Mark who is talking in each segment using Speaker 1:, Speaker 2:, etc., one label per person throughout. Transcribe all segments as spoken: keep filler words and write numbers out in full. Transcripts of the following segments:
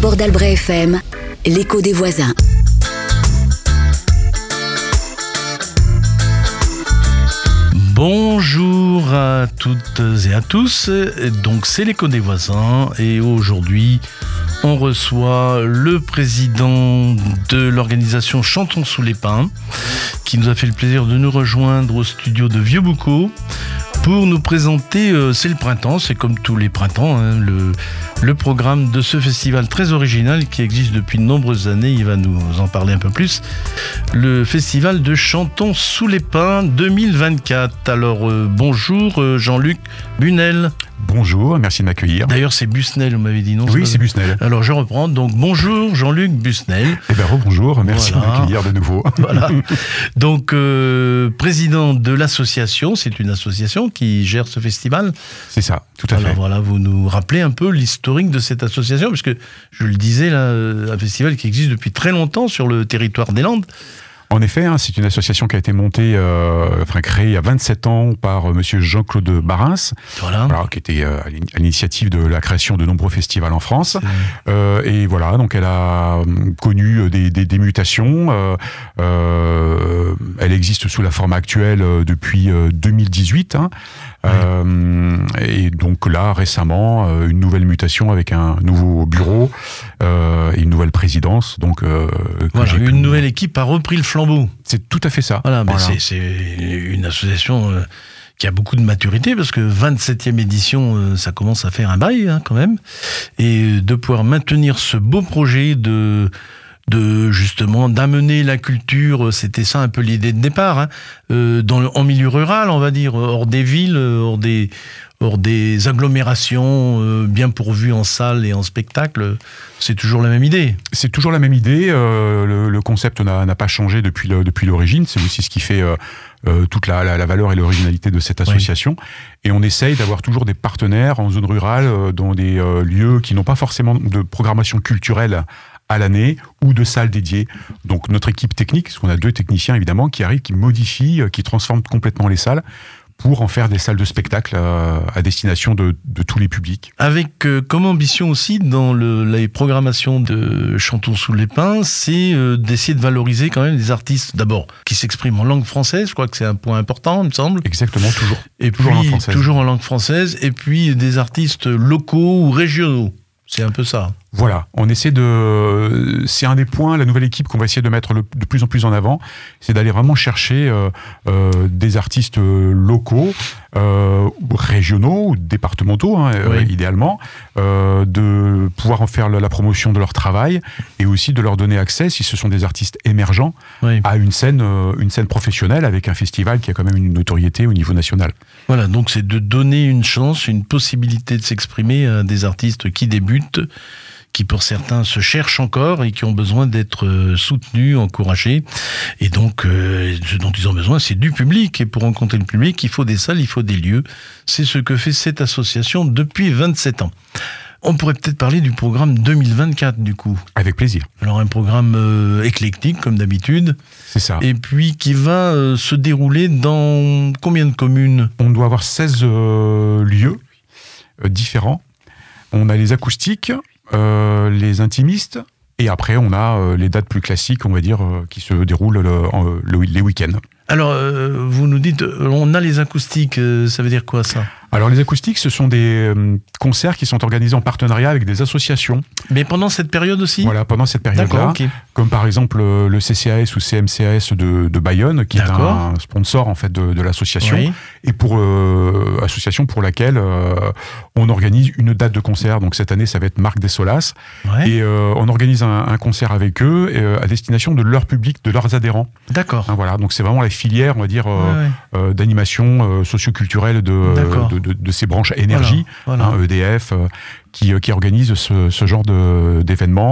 Speaker 1: Port d'Albret F M, l'écho des voisins.
Speaker 2: Bonjour à toutes et à tous, donc c'est l'écho des voisins et aujourd'hui on reçoit le président de l'organisation Chantons sous les pins qui nous a fait le plaisir de nous rejoindre au studio de Vieux-Boucau pour nous présenter, euh, c'est le printemps, c'est comme tous les printemps, hein, le, le programme de ce festival très original qui existe depuis de nombreuses années, il va nous en parler un peu plus, le festival de Chantons sous les pins deux mille vingt-quatre. Alors euh, bonjour euh, Jean-Luc Bunel.
Speaker 3: Bonjour, merci de m'accueillir.
Speaker 2: D'ailleurs c'est Busnel, vous m'avez dit non?
Speaker 3: Oui, c'est Busnel.
Speaker 2: Alors je reprends, donc bonjour Jean-Luc Busnel.
Speaker 3: Eh bien bonjour, merci
Speaker 2: voilà.
Speaker 3: de m'accueillir de nouveau.
Speaker 2: Voilà. Donc euh, président de l'association, c'est une association qui gère ce festival.
Speaker 3: C'est ça, tout à
Speaker 2: Alors,
Speaker 3: fait.
Speaker 2: Voilà, vous nous rappelez un peu l'historique de cette association, parce que je le disais là, un festival qui existe depuis très longtemps sur le territoire des Landes.
Speaker 3: En effet, hein, c'est une association qui a été montée, euh, enfin créée il y a vingt-sept ans par euh, monsieur Jean-Claude Barins,
Speaker 2: Voilà.
Speaker 3: voilà, qui était euh, à l'initiative de la création de nombreux festivals en France. Euh, et voilà, donc elle a euh, connu des, des, des mutations. Euh, euh, elle existe sous la forme actuelle euh, depuis euh, deux mille dix-huit. Hein.
Speaker 2: Ouais.
Speaker 3: Euh, et donc là, récemment, euh, une nouvelle mutation avec un nouveau bureau euh, et une nouvelle présidence. Donc, euh,
Speaker 2: voilà, une
Speaker 3: pu...
Speaker 2: nouvelle équipe a repris le flambeau.
Speaker 3: C'est tout à fait ça.
Speaker 2: Voilà,
Speaker 3: voilà.
Speaker 2: Ben c'est, c'est une association euh, qui a beaucoup de maturité, parce que vingt-septième édition, euh, ça commence à faire un bail hein, quand même. Et de pouvoir maintenir ce beau projet de... de justement d'amener la culture, c'était ça un peu l'idée de départ, hein, euh, dans le, en milieu rural, on va dire, hors des villes, hors des, hors des agglomérations euh, bien pourvues en salles et en spectacles. C'est toujours la même idée.
Speaker 3: C'est toujours la même idée. Euh, le, le concept n'a, n'a pas changé depuis, le, depuis l'origine. C'est aussi ce qui fait euh, euh, toute la, la, la valeur et l'originalité de cette association. Oui. Et on essaye d'avoir toujours des partenaires en zone rurale, euh, dans des euh, lieux qui n'ont pas forcément de programmation culturelle à l'année ou de salles dédiées. Donc notre équipe technique, parce qu'on a deux techniciens évidemment, qui arrivent, qui modifient, qui transforment complètement les salles pour en faire des salles de spectacle euh, à destination de, de tous les publics.
Speaker 2: Avec euh, comme ambition aussi dans le, les programmations de Chantons sous les pins, c'est euh, d'essayer de valoriser quand même les artistes d'abord qui s'expriment en langue française. Je crois que c'est un point important, il me semble.
Speaker 3: Exactement, toujours.
Speaker 2: Et
Speaker 3: toujours
Speaker 2: puis,
Speaker 3: en langue française.
Speaker 2: Toujours en langue française. Et puis des artistes locaux ou régionaux. C'est un peu ça.
Speaker 3: Voilà, on essaie de... C'est un des points, la nouvelle équipe qu'on va essayer de mettre le, de plus en plus en avant, c'est d'aller vraiment chercher euh, euh, des artistes locaux, euh, régionaux ou départementaux, hein, oui. euh, idéalement, euh, de pouvoir en faire la, la promotion de leur travail et aussi de leur donner accès, si ce sont des artistes émergents, oui. à une scène, euh, une scène professionnelle avec un festival qui a quand même une notoriété au niveau national.
Speaker 2: Voilà, donc c'est de donner une chance, une possibilité de s'exprimer à des artistes qui débutent, qui pour certains se cherchent encore et qui ont besoin d'être soutenus, encouragés. Et donc, euh, ce dont ils ont besoin, c'est du public. Et pour rencontrer le public, il faut des salles, il faut des lieux. C'est ce que fait cette association depuis vingt-sept ans. On pourrait peut-être parler du programme deux mille vingt-quatre, du coup.
Speaker 3: Avec plaisir.
Speaker 2: Alors, un programme euh, éclectique, comme d'habitude.
Speaker 3: C'est ça.
Speaker 2: Et puis, qui va euh, se dérouler dans combien de communes ?
Speaker 3: On doit avoir seize euh, lieux euh, différents. On a les acoustiques, euh, les intimistes, et après on a euh, les dates plus classiques, on va dire, euh, qui se déroulent le, le, les week-ends.
Speaker 2: Alors, euh, vous nous dites, on a les acoustiques, euh, ça veut dire quoi ça ?
Speaker 3: Alors les acoustiques, ce sont des euh, concerts qui sont organisés en partenariat avec des associations.
Speaker 2: Mais pendant cette période aussi ?
Speaker 3: Voilà, pendant cette période-là. Okay. Comme par exemple euh, le C C A S ou C M C A S de, de Bayonne, qui D'accord. est un sponsor en fait de, de l'association, oui. et pour euh, association pour laquelle euh, on organise une date de concert. Donc cette année, ça va être Marc Dessolas, ouais. et euh, on organise un, un concert avec eux euh, à destination de leur public, de leurs adhérents.
Speaker 2: D'accord.
Speaker 3: Hein, voilà, donc c'est vraiment la filière, on va dire, euh, ouais, ouais. Euh, d'animation euh, socioculturelle de, de, de, de ces branches énergie, voilà, voilà. Hein, E D F, euh, qui, qui organise ce, ce genre de, d'événements.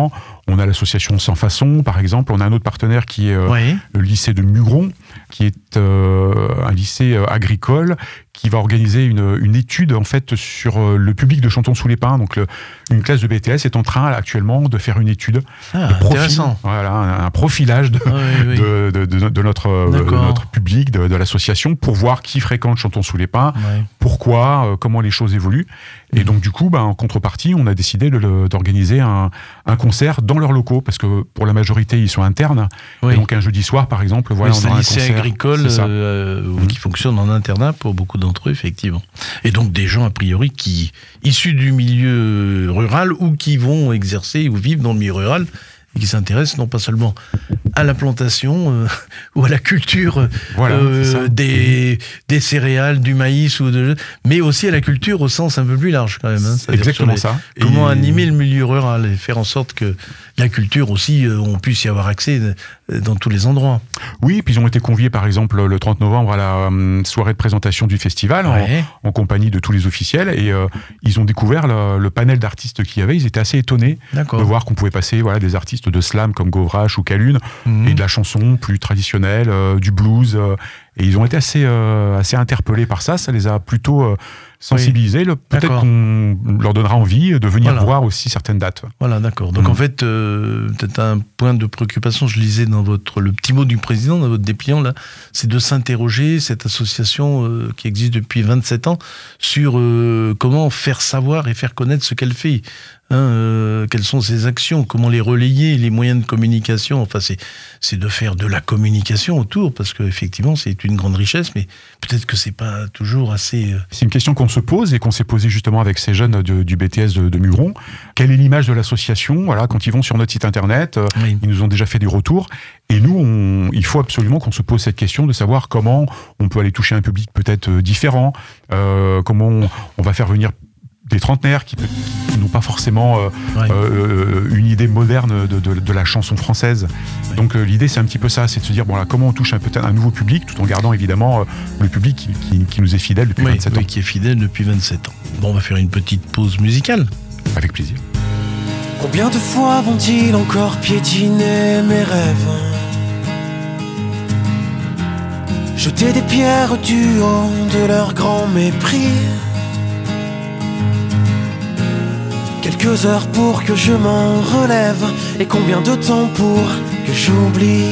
Speaker 3: On a l'association Sans Façon, par exemple. On a un autre partenaire qui est euh,
Speaker 2: Oui.
Speaker 3: le lycée de Mugron, qui est euh, un lycée euh, agricole, qui va organiser une, une étude en fait sur euh, le public de Chanton-sous-les-Pins. Donc, le, une classe de B T S est en train là, actuellement de faire une étude,
Speaker 2: Ah,
Speaker 3: de profil,
Speaker 2: intéressant.
Speaker 3: voilà, un, un profilage de,
Speaker 2: Ah, oui, oui.
Speaker 3: de, de, de, de notre, euh, de notre public, de, de l'association, pour voir qui fréquente Chanton-sous-les-Pins,
Speaker 2: Ouais.
Speaker 3: pourquoi, euh, comment les choses évoluent. Et donc, du coup, bah, en contrepartie, on a décidé de le- d'organiser un, un concert dans leurs locaux, parce que pour la majorité, ils sont internes.
Speaker 2: Oui.
Speaker 3: Et donc, un jeudi soir, par exemple, voilà,
Speaker 2: Oui,
Speaker 3: on
Speaker 2: c'est
Speaker 3: aura
Speaker 2: un
Speaker 3: un
Speaker 2: lycée
Speaker 3: concert.
Speaker 2: agricole
Speaker 3: C'est ça.
Speaker 2: euh,
Speaker 3: Mhm.
Speaker 2: qui fonctionne en internat pour beaucoup d'entre eux, effectivement. Et donc des gens, a priori, qui issus du milieu rural ou qui vont exercer ou vivre dans le milieu rural et qui s'intéressent non pas seulement à la plantation euh, ou à la culture
Speaker 3: Voilà,
Speaker 2: euh,
Speaker 3: c'est ça.
Speaker 2: des, des céréales, du maïs, ou de, mais aussi à la culture au sens un peu plus large quand même. Hein, c'est-à-dire
Speaker 3: Exactement
Speaker 2: sur les-
Speaker 3: ça.
Speaker 2: Comment
Speaker 3: Et-
Speaker 2: animer le milieu rural et faire en sorte que la culture aussi, euh, on puisse y avoir accès euh, dans tous les endroits.
Speaker 3: Oui, puis ils ont été conviés, par exemple, le trente novembre à la euh, soirée de présentation du festival, en-
Speaker 2: Ouais.
Speaker 3: en, compagnie de tous les officiels, et euh, ils ont découvert le, le panel d'artistes qu'il y avait. Ils étaient assez étonnés de
Speaker 2: D'accord.
Speaker 3: voir qu'on pouvait passer voilà, des artistes de slam comme Govrache ou Calune,
Speaker 2: Mhm.
Speaker 3: et de la chanson plus traditionnelle, euh, du blues. euh, et ils ont été assez, euh, assez interpellés par ça. Ça les a plutôt euh, sensibilisés. Le- Peut-être
Speaker 2: D'accord.
Speaker 3: qu'on leur donnera envie de venir
Speaker 2: Voilà.
Speaker 3: voir aussi certaines dates.
Speaker 2: Voilà, d'accord. Donc
Speaker 3: Mhm.
Speaker 2: en fait, euh, peut-être un point de préoccupation, je lisais dans votre le petit mot du président, dans votre dépliant là, c'est de s'interroger, cette association euh, qui existe depuis vingt-sept ans, sur euh, comment faire savoir et faire connaître ce qu'elle fait. Hein, euh, quelles sont ses actions, comment les relayer, les moyens de communication. Enfin, c'est c'est de faire de la communication autour, parce que effectivement, c'est une grande richesse, mais peut-être que c'est pas toujours assez. euh,
Speaker 3: C'est une question qu'on se pose et qu'on s'est posée justement avec ces jeunes de- du B T S de, de Mugron. Quelle est l'image de l'association? Voilà, quand ils vont sur notre site internet, euh,
Speaker 2: Oui.
Speaker 3: ils nous ont déjà fait des retours. Et nous, on, il faut absolument qu'on se pose cette question de savoir comment on peut aller toucher un public peut-être euh, différent, euh, comment on, on va faire venir des trentenaires qui, peut- qui n'ont pas forcément euh,
Speaker 2: Ouais.
Speaker 3: euh, une idée moderne de, de- de la chanson française.
Speaker 2: Ouais.
Speaker 3: Donc euh, l'idée c'est un petit peu ça, c'est de se dire bon là comment on touche un, peut-être un nouveau public tout en gardant évidemment euh, le public qui, qui- qui nous est fidèle depuis
Speaker 2: Oui,
Speaker 3: vingt-sept
Speaker 2: oui,
Speaker 3: ans.
Speaker 2: qui est fidèle depuis vingt-sept ans. Bon, on va faire une petite pause musicale.
Speaker 3: Avec plaisir.
Speaker 4: Combien de fois vont-ils encore piétiner mes rêves? Jeter des pierres du haut de leur grand mépris. Quelques heures pour que je m'en relève, et combien de temps pour que j'oublie?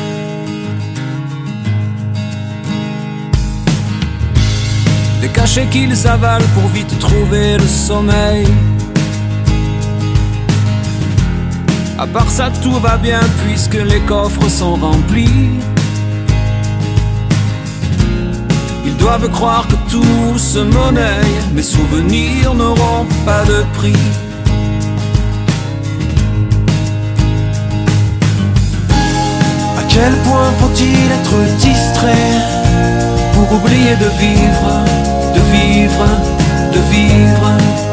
Speaker 5: Des cachets qu'ils avalent pour vite trouver le sommeil. À part ça tout va bien puisque les coffres sont remplis. Ils doivent croire que tout se monnaie, mes souvenirs n'auront pas de prix.
Speaker 4: À quel point faut-il être distrait pour oublier de vivre, de vivre, de vivre?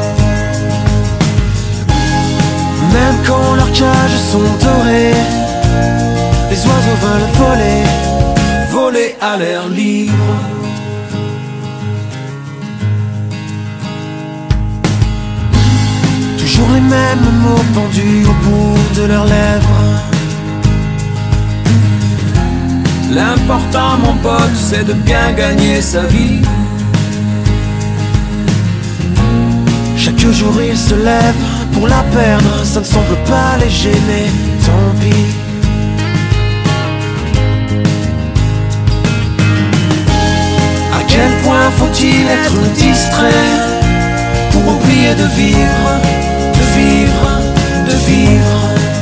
Speaker 4: Même quand leurs cages sont dorées, les oiseaux veulent voler,
Speaker 5: Voler à l'air libre.
Speaker 4: toujours les mêmes mots pendus au bout de leurs lèvres.
Speaker 5: L'important mon pote c'est de bien gagner sa vie.
Speaker 4: Chaque jour ils se lèvent pour la perdre, ça ne semble pas les gêner, tant pis. À quel point faut-il être distrait pour oublier de vivre, de vivre, de vivre?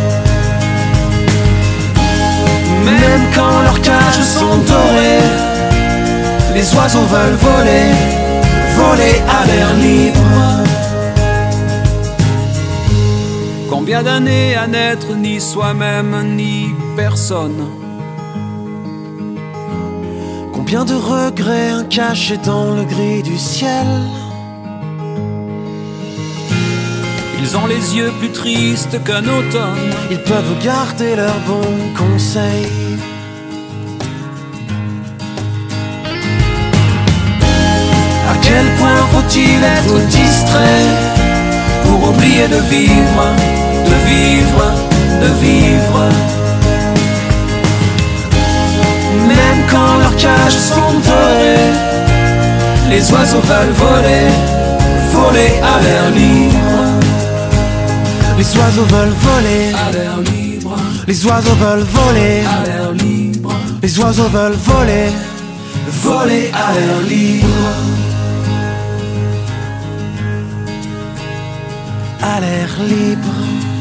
Speaker 4: Même quand leurs cages sont dorées, les oiseaux veulent voler, voler à l'air libre.
Speaker 5: Combien d'années à n'être ni soi-même ni personne?
Speaker 4: Combien de regrets cachés dans le gris du ciel?
Speaker 5: Ils ont les yeux plus tristes qu'un automne.
Speaker 4: Ils peuvent garder leurs bons conseils. À quel point faut-il être distrait pour oublier de vivre, de vivre,
Speaker 5: de vivre. Même quand leurs cages sont dorées, les oiseaux veulent voler, voler à l'air libre.
Speaker 4: Les oiseaux veulent voler
Speaker 5: à l'air libre.
Speaker 4: Les oiseaux veulent voler
Speaker 5: à l'air libre.
Speaker 4: Les oiseaux veulent voler,
Speaker 5: voler à l'air libre.
Speaker 4: À l'air libre.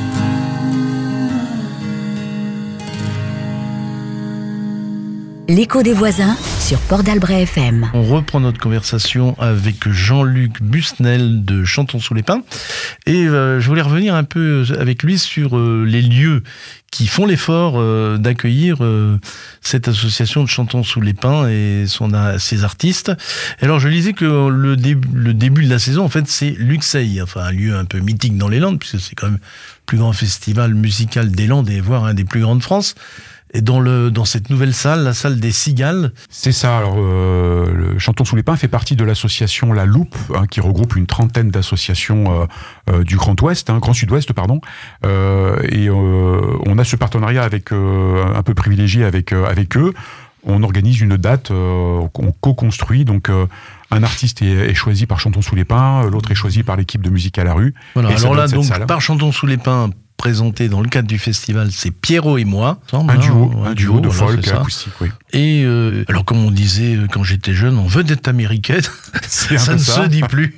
Speaker 1: L'écho des voisins sur Port d'Albret F M.
Speaker 2: On reprend notre conversation avec Jean-Luc Busnel de Chantons sous les pins. Et euh, je voulais revenir un peu avec lui sur euh, les lieux qui font l'effort euh, d'accueillir euh, cette association de Chantons sous les pins et son, euh, ses artistes. Et alors je lisais que le, dé- le début de la saison, en fait, c'est Luxeuil, enfin un lieu un peu mythique dans les Landes, puisque c'est quand même le plus grand festival musical des Landes et voire un des plus grands de France. Et dans, le, dans cette nouvelle salle, la salle des Cigales.
Speaker 3: C'est ça. Alors, euh, le Chantons sous les pins fait partie de l'association La Loupe, hein, qui regroupe une trentaine d'associations euh, euh, du Grand Ouest, hein, Grand Sud-Ouest, pardon. Euh, et euh, on a ce partenariat avec euh, un peu privilégié avec euh, avec eux. On organise une date, euh, on co-construit. Donc, euh, un artiste est, est choisi par Chantons sous les pins, l'autre est choisi par l'équipe de musique à la rue.
Speaker 2: Voilà. Alors là, donc,
Speaker 3: salle.
Speaker 2: par Chantons sous les pins, présenté dans le cadre du festival, c'est Pierrot et moi.
Speaker 3: Un hein, duo, un, un duo, duo de
Speaker 2: voilà,
Speaker 3: folk acoustique, oui.
Speaker 2: Et euh, alors, comme on disait quand j'étais jeune, on vedette américaine, ça ne ça. se dit plus.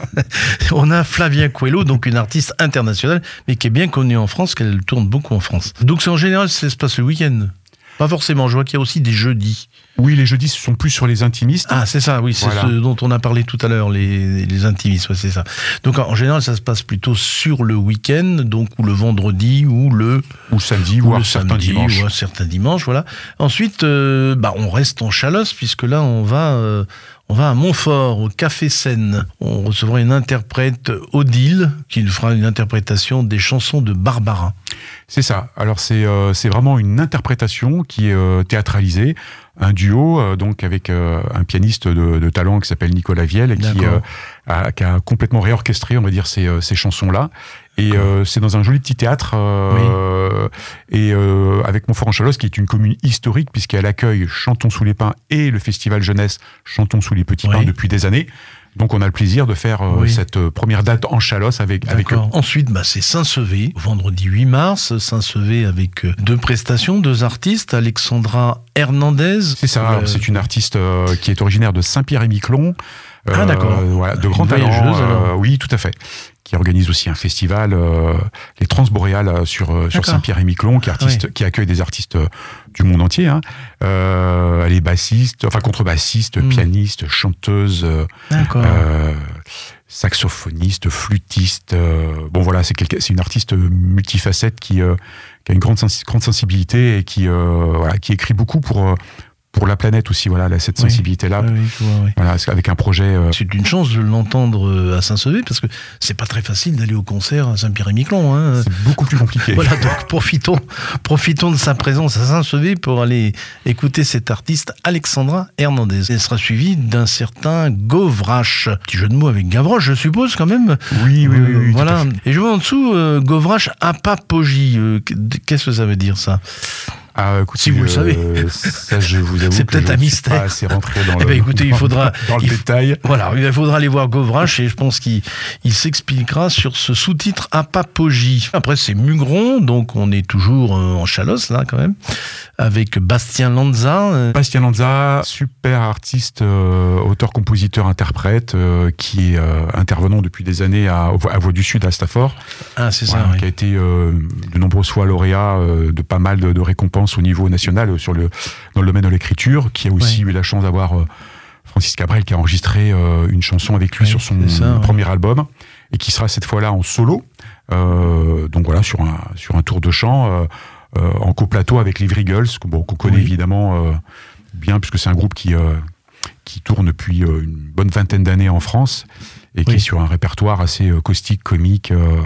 Speaker 2: On a Flavia Coelho, donc une artiste internationale, mais qui est bien connue en France, qu'elle tourne beaucoup en France. Donc, c'est en général, ça se passe le week-end. Pas forcément, je vois qu'il y a aussi des jeudis.
Speaker 3: Oui, les jeudis, ce sont plus sur les intimistes.
Speaker 2: Ah, c'est ça, oui, c'est voilà. Ce dont on a parlé tout à l'heure, les, les intimistes, ouais, c'est ça. Donc, en général, ça se passe plutôt sur le week-end, donc, ou le vendredi, ou le...
Speaker 3: Ou samedi, voire certains dimanches.
Speaker 2: Ou certains dimanches, voilà. Ensuite, euh, bah, on reste en Chalosse, puisque là, on va... Euh, On va à Montfort, au Café Seine. On recevra une interprète, Odile, qui nous fera une interprétation des chansons de Barbara.
Speaker 3: C'est ça. Alors, c'est, euh, c'est vraiment une interprétation qui est euh, théâtralisée. Un duo, euh, donc, avec euh, un pianiste de, de talent qui s'appelle Nicolas Viel, qui, euh, a, qui a complètement réorchestré, on va dire, ces, ces chansons-là. Et euh, c'est dans un joli petit théâtre, euh, oui. et euh, avec Montfort-en-Chalosse, qui est une commune historique, puisqu'elle accueille Chantons sous les pins et le festival jeunesse Chantons sous les petits pins oui. depuis des années. Donc on a le plaisir de faire euh, oui. cette première date en Chalosse avec, avec eux.
Speaker 2: Ensuite, bah, c'est Saint-Sevé, vendredi huit mars, Saint-Sevé avec euh, deux prestations, deux artistes, Alexandra Hernandez.
Speaker 3: C'est ça, euh... c'est une artiste euh, qui est originaire de Saint-Pierre-et-Miquelon.
Speaker 2: Euh, ah d'accord.
Speaker 3: Voilà, de grands talents. Euh, oui, tout à fait. Qui organise aussi un festival, euh, les Transboréales sur sur Saint-Pierre-et-Miquelon, qui artiste, oui. qui accueille des artistes du monde entier. Hein. Euh, elle est bassiste, enfin contrebassiste, mm. pianiste, chanteuse, euh, saxophoniste, flûtiste. Euh, bon voilà, c'est quelqu'un, c'est une artiste multifacette qui euh, qui a une grande sens- grande sensibilité et qui euh, voilà, qui écrit beaucoup pour euh, pour la planète aussi, voilà, cette sensibilité-là.
Speaker 2: Oui, oui, je vois, oui.
Speaker 3: Voilà, avec un projet. Euh...
Speaker 2: C'est une chance de l'entendre à Saint-Sevé, parce que c'est pas très facile d'aller au concert à Saint-Pierre-et-Miquelon. Hein.
Speaker 3: C'est beaucoup plus compliqué.
Speaker 2: Voilà, donc profitons, profitons de sa présence à Saint-Sevé pour aller écouter cette artiste Alexandra Hernandez. Elle sera suivie d'un certain Govrache. Petit jeu de mots avec Gavroche, je suppose, quand même.
Speaker 3: Oui, oui, oui. oui
Speaker 2: voilà. Et je vois en dessous euh, Govrache Apapogie. Euh, qu'est-ce que ça veut dire, ça ?
Speaker 3: Ah, écoutez,
Speaker 2: si vous le savez,
Speaker 3: euh, ça je vous avoue
Speaker 2: c'est
Speaker 3: que
Speaker 2: peut-être
Speaker 3: je
Speaker 2: un
Speaker 3: ne
Speaker 2: mystère.
Speaker 3: suis pas assez rentré dans
Speaker 2: eh
Speaker 3: le,
Speaker 2: ben écoutez, il faudra
Speaker 3: dans le
Speaker 2: il,
Speaker 3: détail.
Speaker 2: Voilà, il faudra aller voir Govrache et je pense qu'il il s'expliquera sur ce sous-titre Apapogie. Après c'est Mugron, donc on est toujours en Chalosse là quand même, avec Bastien Lanza.
Speaker 3: Bastien Lanza, super artiste, euh, auteur, compositeur, interprète, euh, qui est euh, intervenant depuis des années à, à Voix du Sud à Stafford.
Speaker 2: Ah c'est
Speaker 3: voilà,
Speaker 2: ça. Oui.
Speaker 3: Qui a été euh, de nombreuses fois lauréat euh, de pas mal de, de récompenses au niveau national sur le dans le domaine de l'écriture, qui a aussi oui. eu la chance d'avoir euh, Francis Cabrel qui a enregistré euh, une chanson avec lui oui, sur son ça, premier ouais. album et qui sera cette fois-là en solo. Euh, donc voilà, sur un sur un tour de chant euh, euh, en coplateau avec les Vrigals, qu'on, bon, qu'on connaît oui. évidemment euh, bien puisque c'est un groupe qui euh, qui tourne depuis euh, une bonne vingtaine d'années en France et qui oui. est sur un répertoire assez euh, caustique, comique, euh,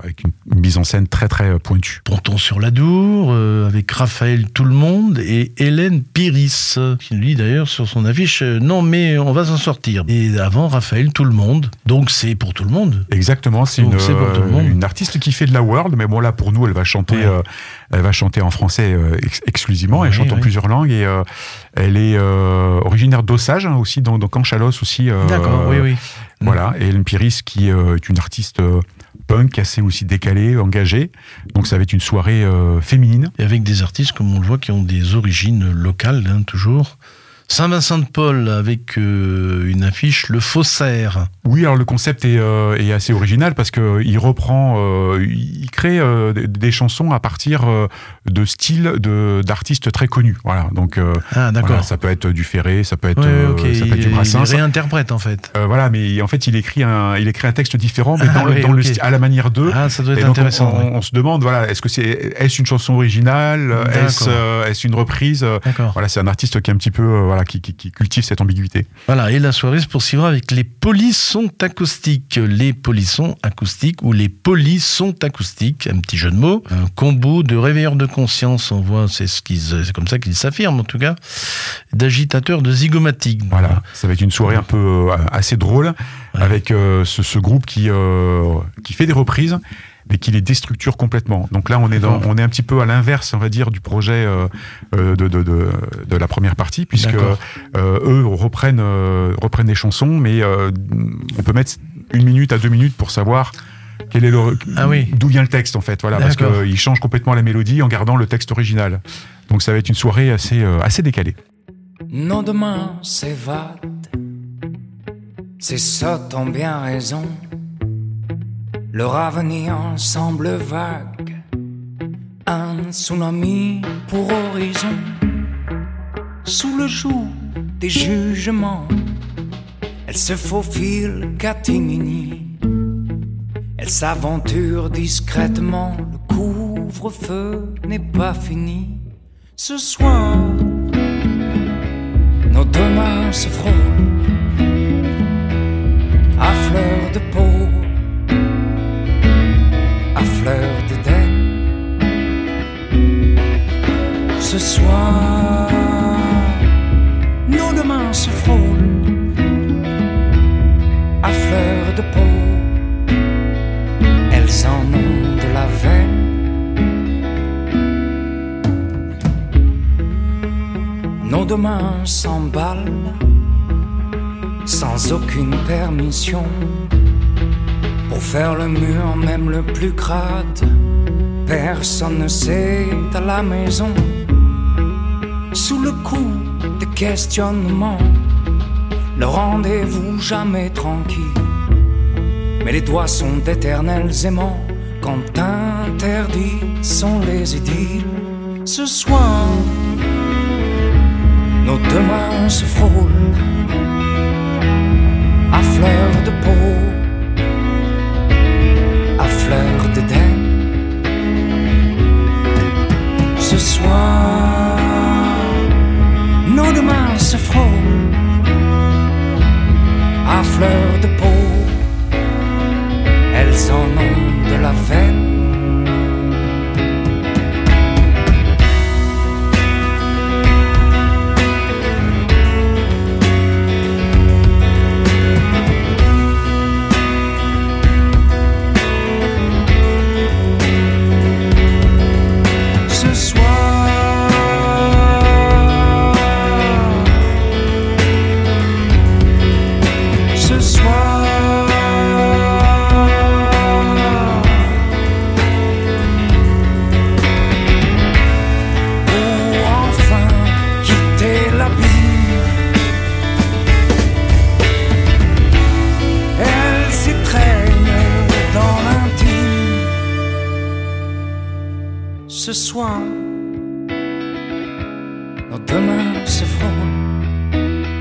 Speaker 3: avec une, une mise en scène très très pointue.
Speaker 2: Ponton-sur-l'Adour, euh, avec Raphaël Tout-le-Monde et Hélène Piris, qui lui d'ailleurs sur son affiche euh, non mais on va s'en sortir. Et avant Raphaël Tout-le-Monde, donc c'est pour tout le monde.
Speaker 3: Exactement, c'est, une,
Speaker 2: c'est
Speaker 3: euh, une artiste qui fait de la world, mais bon là pour nous elle va chanter, ouais. euh, elle va chanter en français euh, ex- exclusivement. Ouais, elle chante ouais. en plusieurs langues et euh, elle est euh, originaire d'Ossage hein, aussi, dans, dans Canchalos aussi. Euh,
Speaker 2: D'accord, oui oui.
Speaker 3: Voilà, et Hélène Piris qui euh, est une artiste euh, punk assez aussi décalée, engagée. Donc ça va être une soirée euh, féminine.
Speaker 2: Et avec des artistes, comme on le voit, qui ont des origines locales, hein, toujours. Saint-Vincent-de-Paul avec euh, une affiche Le Faussaire.
Speaker 3: Oui, alors le concept est, euh, est assez original parce que il reprend, euh, il crée euh, des, des chansons à partir euh, de styles de d'artistes très connus. Voilà, donc euh,
Speaker 2: ah, d'accord.
Speaker 3: Voilà, ça peut être du Ferré, ça peut être,
Speaker 2: ouais, okay.
Speaker 3: euh, ça peut être
Speaker 2: il,
Speaker 3: du Brassens.
Speaker 2: Il réinterprète en fait.
Speaker 3: Euh, voilà, mais en fait il écrit un, il écrit un texte différent, mais ah, dans, oui, le, dans okay. le à la manière d'eux.
Speaker 2: Ah, ça doit être
Speaker 3: et donc
Speaker 2: intéressant.
Speaker 3: On,
Speaker 2: ouais.
Speaker 3: on, on se demande, voilà, est-ce que c'est, est-ce une chanson originale, est-ce, euh, est-ce une reprise. D'accord. Voilà, c'est un artiste qui est un petit peu, euh, voilà, qui, qui, qui cultive cette ambiguïté.
Speaker 2: Voilà, et la soirée se poursuivra avec les polissons acoustiques. Les polissons acoustiques ou les polissons acoustiques, un petit jeu de mots. Un combo de réveilleurs de conscience, on voit, c'est, ce qu'ils, c'est comme ça qu'ils s'affirment en tout cas, d'agitateurs de zygomatiques.
Speaker 3: Voilà, ça va être une soirée un peu euh, assez drôle, ouais. avec euh, ce, ce groupe qui, euh, qui fait des reprises, mais qui les déstructure complètement. Donc là, on est, dans, on est un petit peu à l'inverse, on va dire, du projet euh, de, de, de, de la première partie, puisque euh, eux reprennent, euh, reprennent des chansons, mais euh, on peut mettre une minute à deux minutes pour savoir quel est le,
Speaker 2: ah oui.
Speaker 3: d'où vient le texte, en fait. Voilà, parce qu'ils changent complètement la mélodie en gardant le texte original. Donc ça va être une soirée assez, euh, assez décalée.
Speaker 5: Nos demain s'évadent, ces sottes ont bien raison. Leur avenir semble vague, un tsunami pour horizon. Sous le joug des jugements, elle se faufile catimini. Elle s'aventure discrètement, le couvre-feu n'est pas fini. Ce soir, nos deux mains se frôlent à fleur de peau, à fleur d'Éden. Ce soir, nos deux mains se frôlent à fleur de peau, elles en ont de la veine. Nos deux mains s'emballent sans aucune permission pour faire le mur, même le plus crade. Personne ne sait à la maison. Sous le coup des questionnements, le rendez-vous jamais tranquille. Mais les doigts sont d'éternels aimants quand interdits sont les idylles. Ce soir, nos deux mains se frôlent à fleur de peau, à fleur d'Éden. Ce soir, nos deux mains se frôlent à fleur de peau, elles en ont de la veine. Ce soir, nos deux mains se frôlent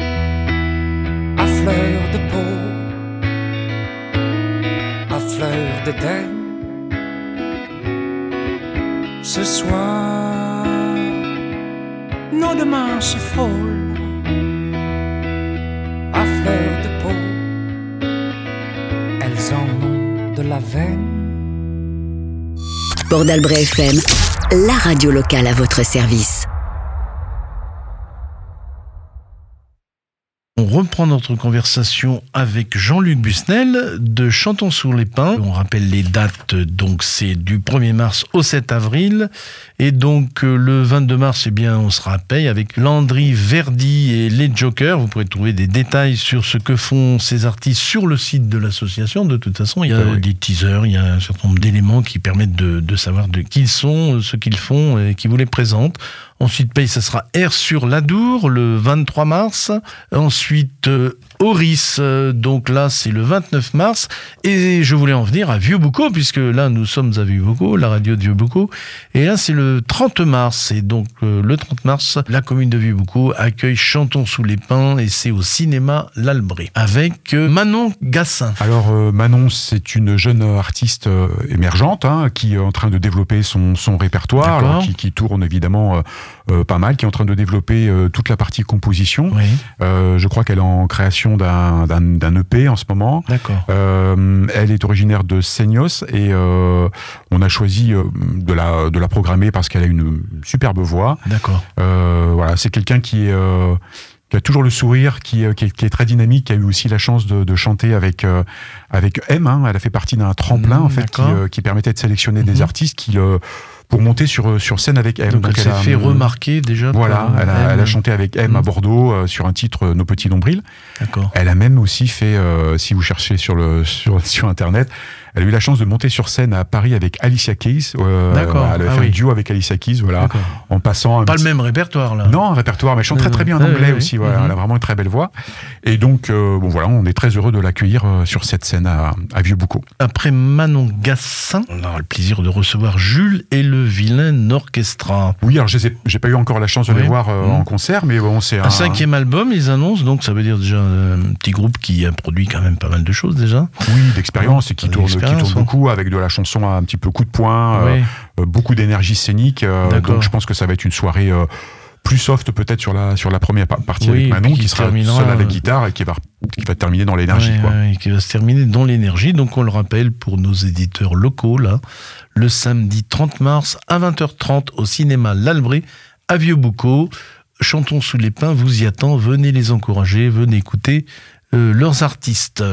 Speaker 5: à fleur de peau, à fleur d'Éden. Ce soir, nos deux mains se frôlent à fleur de peau, elles en ont de la veine.
Speaker 1: Port d'Albret F M, la radio locale à votre service.
Speaker 2: On reprend notre conversation avec Jean-Luc Busnel de Chantons sous les pins. On rappelle les dates, donc c'est du premier mars au sept avril. Et donc le vingt-deux mars, eh bien, on sera à Paye avec Landry, Verdi et les Jokers. Vous pourrez trouver des détails sur ce que font ces artistes sur le site de l'association. De toute façon, il y a oui. des teasers, il y a un certain nombre d'éléments qui permettent de, de savoir de qui ils sont, ce qu'ils font et qui vous les présentent. Ensuite, Paye, ça sera Air sur l'Adour le vingt-trois mars. Ensuite, euh, Oris, euh, donc là, c'est le vingt-neuf mars. Et je voulais en venir à Vieux-Boucau, puisque là, nous sommes à Vieux-Boucau, la radio de Vieux-Boucau. Et là, c'est le trente mars. Et donc, euh, le trente mars, la commune de Vieux-Boucau accueille Chantons sous les pins. Et c'est au cinéma L'Albret, avec euh, Manon Gassin.
Speaker 3: Alors, euh, Manon, c'est une jeune artiste euh, émergente, hein, qui est en train de développer son, son répertoire, alors, qui, qui tourne évidemment... Euh, Euh, pas mal, qui est en train de développer euh, toute la partie composition.
Speaker 2: Oui.
Speaker 3: Euh, je crois qu'elle est en création d'un, d'un, d'un E P en ce moment.
Speaker 2: D'accord.
Speaker 3: Euh, elle est originaire de Seignos et euh, on a choisi euh, de la de la programmer parce qu'elle a une superbe voix.
Speaker 2: D'accord.
Speaker 3: Euh, voilà, c'est quelqu'un qui est euh, qui a toujours le sourire, qui, qui, est, qui est très dynamique, qui a eu aussi la chance de, de chanter avec euh, avec M. Hein. Elle a fait partie d'un tremplin mmh, en fait qui, euh, qui permettait de sélectionner mmh. des artistes qui le pour monter sur sur scène avec M.
Speaker 2: Donc, Donc elle, elle s'est fait a, remarquer déjà.
Speaker 3: Voilà, elle a, elle a chanté avec M mmh. à Bordeaux euh, sur un titre euh, Nos petits nombrils.
Speaker 2: D'accord.
Speaker 3: Elle a même aussi fait, euh, si vous cherchez sur le sur sur internet, elle a eu la chance de monter sur scène à Paris avec Alicia Keys. Euh,
Speaker 2: D'accord.
Speaker 3: Elle a
Speaker 2: ah
Speaker 3: fait
Speaker 2: oui.
Speaker 3: un duo avec Alicia Keys, voilà,
Speaker 2: D'accord.
Speaker 3: en passant. Un
Speaker 2: Pas
Speaker 3: petit...
Speaker 2: le même répertoire là.
Speaker 3: Non, un répertoire, mais elle chante très très bien en
Speaker 2: ah,
Speaker 3: anglais
Speaker 2: oui,
Speaker 3: aussi.
Speaker 2: oui.
Speaker 3: Voilà,
Speaker 2: mmh.
Speaker 3: elle a vraiment une très belle voix. Et donc, euh, bon voilà, on est très heureux de l'accueillir euh, sur cette scène à, à Vieux-Boucau.
Speaker 2: Après Manon Gassin, on aura le plaisir de recevoir Jules et le Vilain Orchestra.
Speaker 3: Oui, alors je sais, j'ai pas eu encore la chance de
Speaker 2: oui.
Speaker 3: les voir euh, mmh. en concert, mais bon, c'est un...
Speaker 2: un cinquième album, ils annoncent, donc ça veut dire déjà un petit groupe qui a produit quand même pas mal de choses déjà.
Speaker 3: Oui, d'expérience et qui tourne, qui tourne
Speaker 2: ouais.
Speaker 3: beaucoup avec de la chanson un petit peu coup de poing,
Speaker 2: oui.
Speaker 3: euh, beaucoup d'énergie scénique. Euh, donc je pense que ça va être une soirée euh, plus soft peut-être sur la sur la première partie
Speaker 2: oui,
Speaker 3: avec Manon, qui, qui sera seule avec
Speaker 2: euh...
Speaker 3: guitare et qui va qui va terminer dans l'énergie.
Speaker 2: Oui,
Speaker 3: quoi.
Speaker 2: Oui, qui va se terminer dans l'énergie. Donc on le rappelle pour nos éditeurs locaux là, le samedi trente mars à vingt heures trente au cinéma L'Albret à Vieux-Boucau. Chantons sous les pins vous y attend. Venez les encourager, venez écouter. Euh, leurs artistes.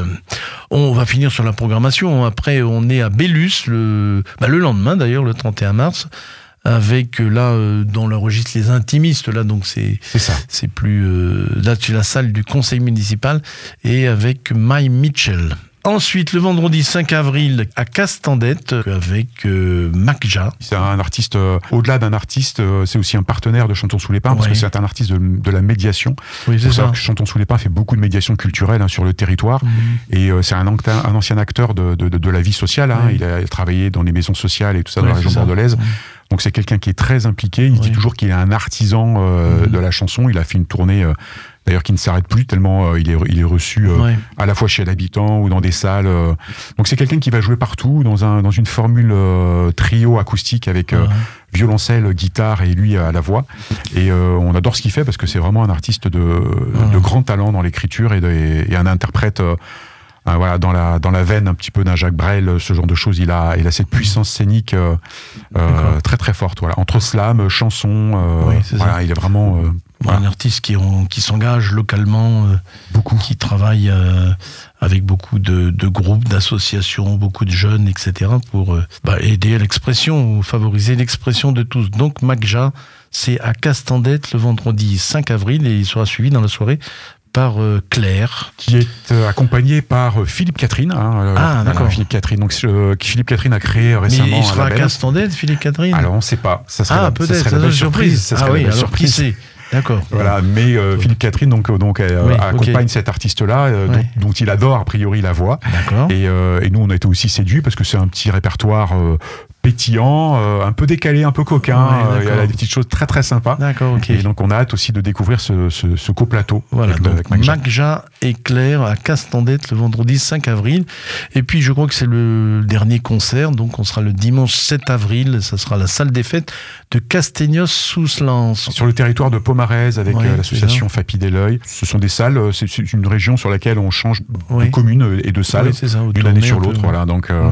Speaker 2: On va finir sur la programmation. Après, on est à Bélus, le, bah, le lendemain d'ailleurs, le trente et un mars, avec là, euh, dans le registre les intimistes, là, donc c'est,
Speaker 3: c'est ça.
Speaker 2: C'est plus, euh, là, c'est la salle du conseil municipal, et avec My Mitchell. Ensuite, le vendredi cinq avril, à Castandette, avec euh, Macja.
Speaker 3: C'est un artiste, euh, au-delà d'un artiste, euh, c'est aussi un partenaire de Chantons sous les pins, parce
Speaker 2: ouais.
Speaker 3: que c'est un artiste de, de la médiation.
Speaker 2: Oui, c'est ça.
Speaker 3: Que Chantons sous les pins fait beaucoup de médiation culturelle hein, sur le territoire, mmh. et euh, c'est un, un ancien acteur de, de, de, de la vie sociale. Hein. Oui. Il a travaillé dans les maisons sociales et tout ça, oui, dans la région bordelaise. Mmh. Donc c'est quelqu'un qui est très impliqué. Il oui. dit toujours qu'il est un artisan euh, mmh. de la chanson. Il a fait une tournée... Euh, D'ailleurs, qui ne s'arrête plus tellement euh, il, est, il est reçu euh, ouais. à la fois chez l'habitant ou dans des salles. Euh. Donc c'est quelqu'un qui va jouer partout dans, un, dans une formule euh, trio acoustique avec euh, ouais. violoncelle, guitare et lui à la voix. Et euh, on adore ce qu'il fait parce que c'est vraiment un artiste de, ouais. de grand talent dans l'écriture et, de, et, et un interprète... Euh, Euh, voilà, dans la dans la veine un petit peu d'un Jacques Brel, ce genre de choses, il a il a cette puissance scénique euh, euh, très très forte. Voilà, entre slam, chanson, euh, oui, voilà, ça. Il est vraiment euh,
Speaker 2: voilà. un artiste qui on, qui s'engage localement, euh,
Speaker 3: beaucoup,
Speaker 2: qui travaille euh, avec beaucoup de, de groupes, d'associations, beaucoup de jeunes, et cetera pour euh, bah, aider à l'expression, ou favoriser l'expression de tous. Donc Macja, c'est à Castandette le vendredi cinq avril et il sera suivi dans la soirée par euh, Claire,
Speaker 3: qui est euh, accompagné par euh, Philippe Catherine. Hein,
Speaker 2: ah, d'accord.
Speaker 3: Philippe Catherine. Donc, euh, Philippe Catherine a créé récemment.
Speaker 2: Mais il sera
Speaker 3: un label.
Speaker 2: à Castandette, Philippe Catherine.
Speaker 3: Alors, on ne sait pas. Ça serait
Speaker 2: ah,
Speaker 3: la,
Speaker 2: peut-être.
Speaker 3: Ça serait la belle surprise.
Speaker 2: surprise.
Speaker 3: Ça serait
Speaker 2: ah
Speaker 3: la
Speaker 2: oui,
Speaker 3: belle
Speaker 2: alors
Speaker 3: surprise.
Speaker 2: qui sait. D'accord.
Speaker 3: Voilà, mais euh, Philippe Catherine donc donc euh,
Speaker 2: oui,
Speaker 3: accompagne
Speaker 2: okay.
Speaker 3: cet artiste-là, euh,
Speaker 2: ouais.
Speaker 3: dont, dont il adore a priori la voix.
Speaker 2: D'accord.
Speaker 3: Et, euh, et nous, on a été aussi séduits parce que c'est un petit répertoire. Euh, pétillant, euh, un peu décalé, un peu coquin. Ouais, euh, il y a des petites choses très très sympas.
Speaker 2: D'accord, ok.
Speaker 3: Et donc on a hâte aussi de découvrir ce, ce, ce coplateau.
Speaker 2: Voilà,
Speaker 3: avec,
Speaker 2: donc
Speaker 3: avec Macja.
Speaker 2: Macja et Claire à Castandette le vendredi cinq avril. Et puis je crois que c'est le dernier concert, donc on sera le dimanche sept avril, ça sera la salle des fêtes de Castegnos-sous-Lens.
Speaker 3: Sur le territoire de Pomarez avec
Speaker 2: ouais,
Speaker 3: euh, l'association Fapi Deleuil. Ce sont des salles, c'est, c'est une région sur laquelle on change ouais. de communes et de salles
Speaker 2: ouais, ça,
Speaker 3: d'une année sur l'autre. Peu, voilà, donc... Euh, ouais.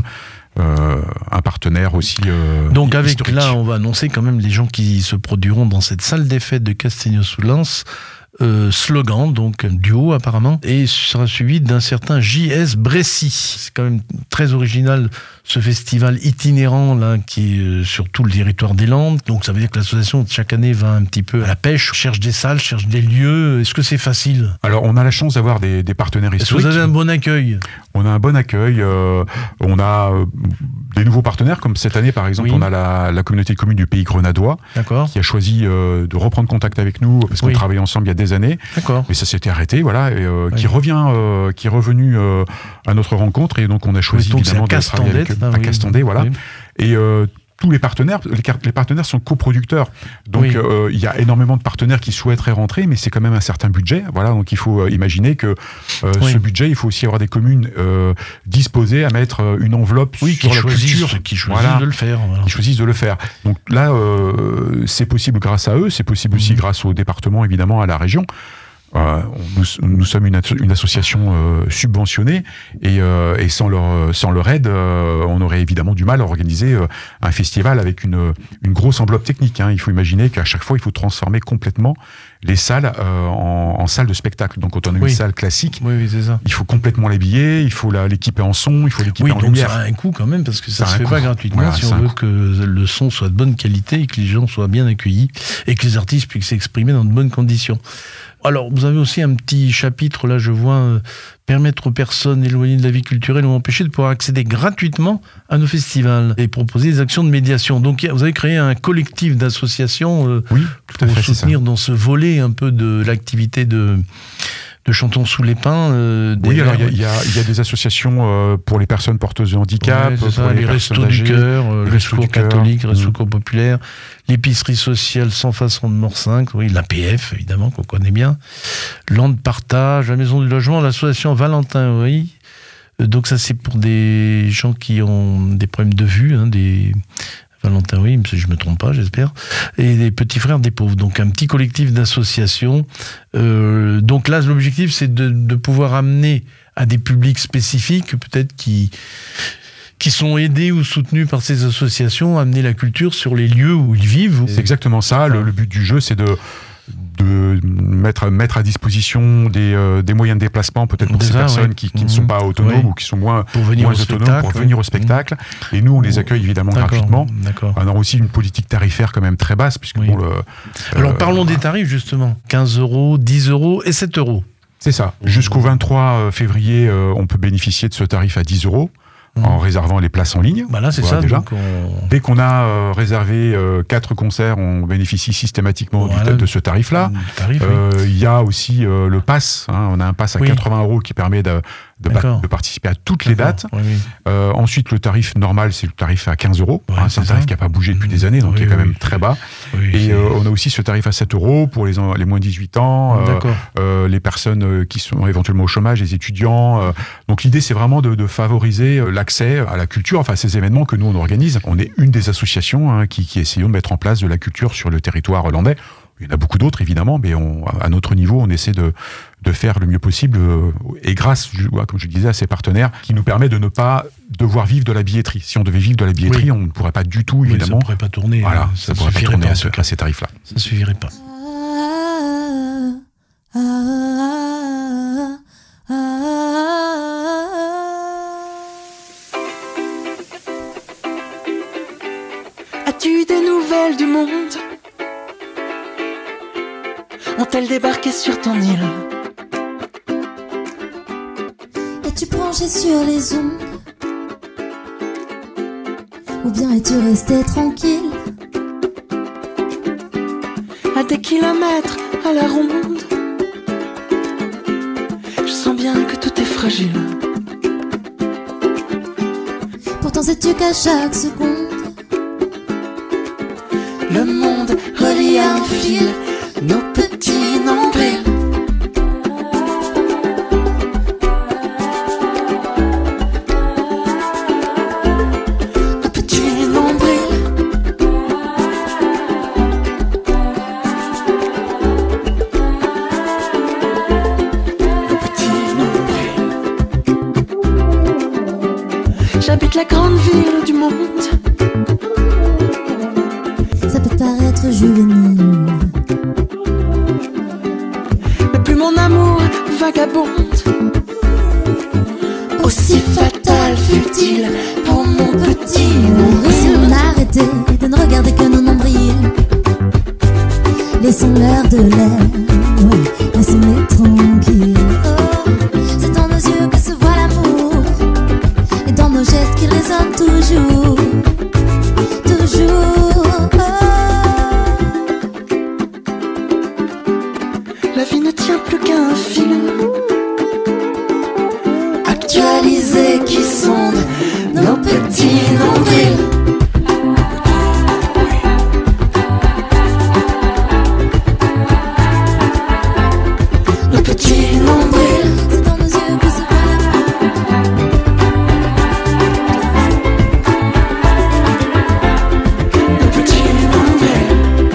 Speaker 3: euh, un partenaire aussi. Euh,
Speaker 2: Donc avec
Speaker 3: historique.
Speaker 2: là, on va annoncer quand même les gens qui se produiront dans cette salle des fêtes de Castelnau-sous-Lens. Euh, slogan, donc un duo apparemment, et sera suivi d'un certain J S Brécy. C'est quand même très original ce festival itinérant là qui est euh, sur tout le territoire des Landes. Donc ça veut dire que l'association chaque année va un petit peu à la pêche, cherche des salles, cherche des lieux. Est-ce que c'est facile ?
Speaker 3: Alors on a la chance d'avoir des, des partenaires
Speaker 2: Est-ce que
Speaker 3: historiques.
Speaker 2: vous avez un bon accueil ?
Speaker 3: On a un bon accueil. Euh, on a euh, des nouveaux partenaires, comme cette année par exemple,
Speaker 2: Oui.
Speaker 3: on a la, la communauté de communes du Pays Grenadois
Speaker 2: D'accord.
Speaker 3: qui a choisi euh, de reprendre contact avec nous parce qu'on
Speaker 2: Oui.
Speaker 3: travaillait ensemble il y a des années.
Speaker 2: D'accord.
Speaker 3: Mais ça s'était arrêté, voilà, et euh,
Speaker 2: Oui.
Speaker 3: qui revient, euh, qui est revenu euh, à notre rencontre, et donc on a choisi
Speaker 2: Oui, donc
Speaker 3: évidemment
Speaker 2: c'est à
Speaker 3: de travailler avec eux,
Speaker 2: Castandette, là,
Speaker 3: à
Speaker 2: oui.
Speaker 3: Castandais, voilà.
Speaker 2: Oui.
Speaker 3: Et euh, tous les partenaires, les, car- les partenaires sont coproducteurs, donc
Speaker 2: Oui.
Speaker 3: euh, il y a énormément de partenaires qui souhaiteraient rentrer, mais c'est quand même un certain budget, voilà, donc il faut euh, imaginer que euh,
Speaker 2: Oui.
Speaker 3: ce budget, il faut aussi avoir des communes euh, disposées à mettre euh, une enveloppe
Speaker 2: Oui,
Speaker 3: sur
Speaker 2: qui
Speaker 3: la
Speaker 2: choisissent,
Speaker 3: culture,
Speaker 2: qui choisissent
Speaker 3: voilà,
Speaker 2: de le faire. Voilà.
Speaker 3: qui choisissent de le faire. Donc là, euh, c'est possible grâce à eux, c'est possible aussi
Speaker 2: Mhm.
Speaker 3: grâce au département, évidemment, à la région. Euh, nous, nous sommes une, asso- une association euh, subventionnée et, euh, et sans, leur, sans leur aide, euh, on aurait évidemment du mal à organiser euh, un festival avec une, une grosse enveloppe technique. Hein. Il faut imaginer qu'à chaque fois, il faut transformer complètement les salles euh, en, en salles de spectacle. Donc quand on a
Speaker 2: Oui.
Speaker 3: une salle classique,
Speaker 2: Oui, oui, c'est ça.
Speaker 3: il faut complètement l'habiller, il faut la- l'équiper en son, il faut l'équiper
Speaker 2: Oui,
Speaker 3: en
Speaker 2: donc
Speaker 3: lumière.
Speaker 2: ça a un coût quand même, parce que ça
Speaker 3: Ça a
Speaker 2: se
Speaker 3: un
Speaker 2: fait
Speaker 3: coût.
Speaker 2: pas gratuitement
Speaker 3: Voilà,
Speaker 2: si
Speaker 3: c'est
Speaker 2: on
Speaker 3: un
Speaker 2: veut
Speaker 3: coût.
Speaker 2: que le son soit de bonne qualité et que les gens soient bien accueillis et que les artistes puissent s'exprimer dans de bonnes conditions. Alors, vous avez aussi un petit chapitre, là, je vois, euh, permettre aux personnes éloignées de la vie culturelle ou empêchées de pouvoir accéder gratuitement à nos festivals et proposer des actions de médiation. Donc, il y a- vous avez créé un collectif d'associations euh,
Speaker 3: Oui, tout à
Speaker 2: pour
Speaker 3: fait, c'est ça.
Speaker 2: soutenir dans ce volet un peu de l'activité de, de Chantons sous les pins. euh, des
Speaker 3: Oui, alors il y, a-
Speaker 2: maires.
Speaker 3: il y a- il y a des associations euh, pour les personnes porteuses de handicap,
Speaker 2: Ouais, c'est
Speaker 3: pour
Speaker 2: ça,
Speaker 3: les,
Speaker 2: les
Speaker 3: personnes
Speaker 2: restos du
Speaker 3: âgées.
Speaker 2: cœur, euh,
Speaker 3: les
Speaker 2: le
Speaker 3: restos
Speaker 2: secours
Speaker 3: du cœur.
Speaker 2: catholique, le
Speaker 3: Mmh.
Speaker 2: secours populaire, l'épicerie sociale sans façon de Morcinq, oui, l'A P F, évidemment, qu'on connaît bien, Land Partage, la Maison du Logement, l'association Valentin, oui. Euh, Donc ça, c'est pour des gens qui ont des problèmes de vue, hein, des... Valentin, oui, si je ne me trompe pas, j'espère. Et les petits frères des pauvres. Donc, un petit collectif d'associations. Euh, donc là, l'objectif, c'est de, de pouvoir amener à des publics spécifiques, peut-être qui, qui sont aidés ou soutenus par ces associations, amener la culture sur les lieux où ils vivent.
Speaker 3: C'est exactement ça. Le, le but du jeu, c'est de, de mettre, mettre à disposition des, euh, des moyens de déplacement, peut-être pour
Speaker 2: Déjà,
Speaker 3: ces personnes
Speaker 2: ouais.
Speaker 3: qui, qui ne
Speaker 2: Mmh.
Speaker 3: sont pas autonomes
Speaker 2: Oui.
Speaker 3: ou qui sont moins,
Speaker 2: Pour venir
Speaker 3: moins
Speaker 2: au
Speaker 3: autonomes
Speaker 2: spectacle.
Speaker 3: pour venir
Speaker 2: oui.
Speaker 3: au spectacle. Et nous, on les accueille évidemment
Speaker 2: D'accord,
Speaker 3: gratuitement.
Speaker 2: D'accord.
Speaker 3: On a aussi une politique tarifaire quand même très basse, puisque
Speaker 2: Oui.
Speaker 3: bon, le,
Speaker 2: Alors,
Speaker 3: euh,
Speaker 2: parlons des tarifs, justement. quinze euros, dix euros et sept euros.
Speaker 3: c'est ça. Jusqu'au vingt-trois février, euh, on peut bénéficier de ce tarif à dix euros
Speaker 2: Mmh.
Speaker 3: en réservant les places en ligne.
Speaker 2: Bah là, c'est
Speaker 3: Voilà,
Speaker 2: ça.
Speaker 3: déjà.
Speaker 2: Donc on...
Speaker 3: Dès qu'on a euh, réservé euh, quatre concerts, on bénéficie systématiquement du
Speaker 2: Voilà.
Speaker 3: ta- de ce tarif-là.
Speaker 2: Tarif, oui.
Speaker 3: Euh, Il y a aussi euh, le pass. Hein, on a un pass à
Speaker 2: Oui.
Speaker 3: quatre-vingts euros qui permet de, de,
Speaker 2: D'accord.
Speaker 3: de participer à toutes les dates.
Speaker 2: Oui, oui.
Speaker 3: Euh, ensuite, le tarif normal, c'est le tarif à quinze euros.
Speaker 2: Ouais,
Speaker 3: Hein,
Speaker 2: c'est
Speaker 3: c'est un
Speaker 2: ça.
Speaker 3: tarif qui n'a pas bougé depuis des années, donc
Speaker 2: Oui,
Speaker 3: qui est quand
Speaker 2: oui.
Speaker 3: même très bas.
Speaker 2: Oui,
Speaker 3: Et
Speaker 2: c'est-
Speaker 3: euh, on a aussi ce tarif à sept euros pour les, en- les moins de dix-huit ans, euh,
Speaker 2: D'accord.
Speaker 3: euh, les personnes euh, qui sont éventuellement au chômage, les étudiants. euh. Donc l'idée, c'est vraiment de, de favoriser euh, l'accès à la culture, enfin ces événements que nous, on organise. On est une des associations hein, qui, qui essayons de mettre en place de la culture sur le territoire hollandais. Il y en a beaucoup d'autres, évidemment, mais on, à notre niveau, on essaie de, de faire le mieux possible. euh, Et grâce, je- ouais, comme je disais, à ces partenaires qui nous permettent de ne pas devoir vivre de la billetterie. Si on devait vivre de la billetterie,
Speaker 2: Oui.
Speaker 3: on ne pourrait pas du tout,
Speaker 2: Oui, ça
Speaker 3: évidemment.
Speaker 2: ne pourrait pas tourner.
Speaker 3: Voilà,
Speaker 2: hein.
Speaker 3: ça ne
Speaker 2: Ça
Speaker 3: pourrait pas
Speaker 2: suffirait
Speaker 3: tourner
Speaker 2: pas,
Speaker 3: à,
Speaker 2: en
Speaker 3: ce-
Speaker 2: tout cas.
Speaker 3: à ces tarifs-là.
Speaker 2: Ça suffirait pas.
Speaker 4: As-tu des nouvelles du monde? Ont-elles débarqué sur ton île?
Speaker 6: Es-tu branché sur les ondes? Ou bien es-tu resté tranquille?
Speaker 4: À des kilomètres à la ronde, je sens bien que tout est fragile.
Speaker 6: Pourtant sais-tu qu'à chaque seconde
Speaker 4: Le monde relie à un fil nos petits nombrils. Nos petits nombrils. Nos petits nombrils. J'habite la grande ville
Speaker 6: juvénile.
Speaker 4: Mais plus mon amour vagabonde, aussi fatal fut-il pour mon petit nombril.
Speaker 6: Si on arrêtait de ne regarder que nos nombrils, laissons-leur de l'air, ouais, laissons-les tranquilles. Oh, c'est dans nos yeux que se voit l'amour, et dans nos gestes qui résonnent toujours, toujours. Oh.
Speaker 4: La vie ne tient plus qu'à un film actualisé qui sonde nos petits nombrils. Nos petits nombrils.
Speaker 6: C'est dans nos yeux que se voit l'amour.
Speaker 4: Nos petits nombrils.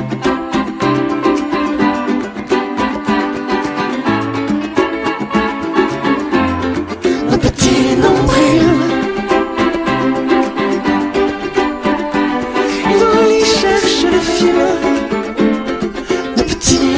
Speaker 4: Nos petits nombrils. Ils y cherchent le film. Nos petits